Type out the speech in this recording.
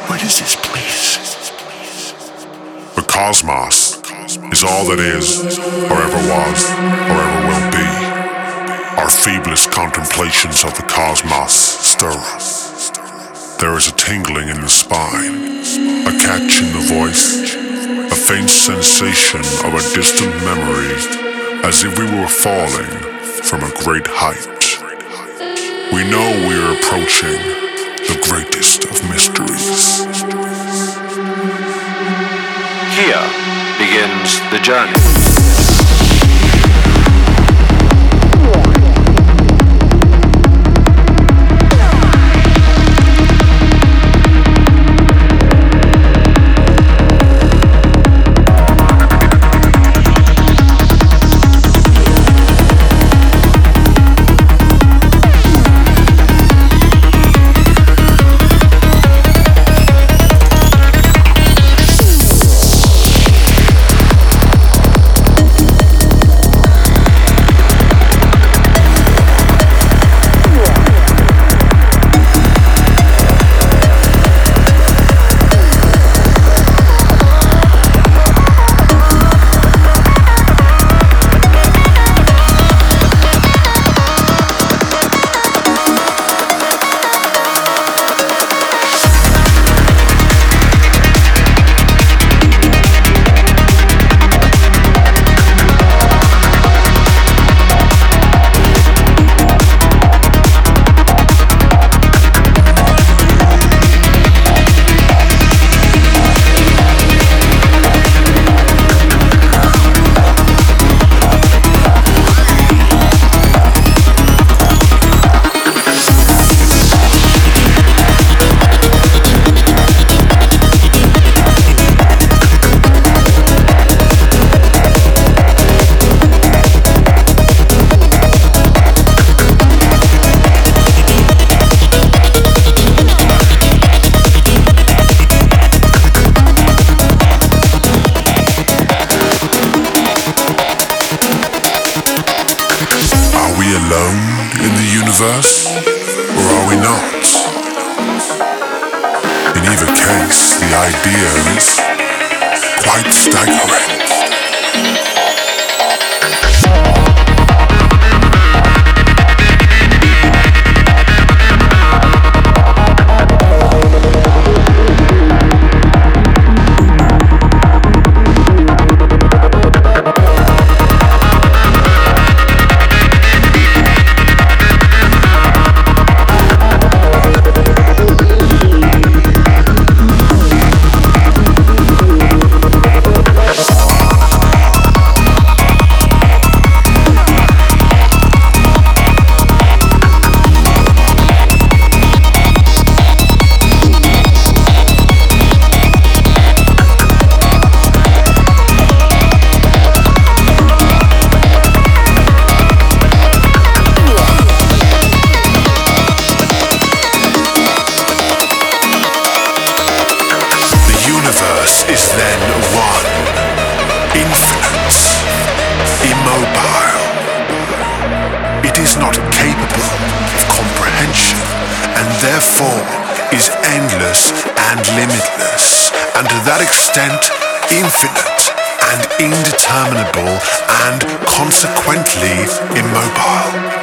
What is this place? The cosmos is all that is, or ever was, or ever will be. Our feeblest contemplations of the cosmos stir us. There is a tingling in the spine, a catch in the voice, a faint sensation of a distant memory, as if we were falling from a great height. We know we are approaching the greatest of mysteries. Here begins the journey. Or are we not? In either case, the idea is quite staggering. Is then one, infinite, immobile. It is not capable of comprehension, and therefore is endless and limitless, and to that extent infinite and indeterminable, and consequently immobile.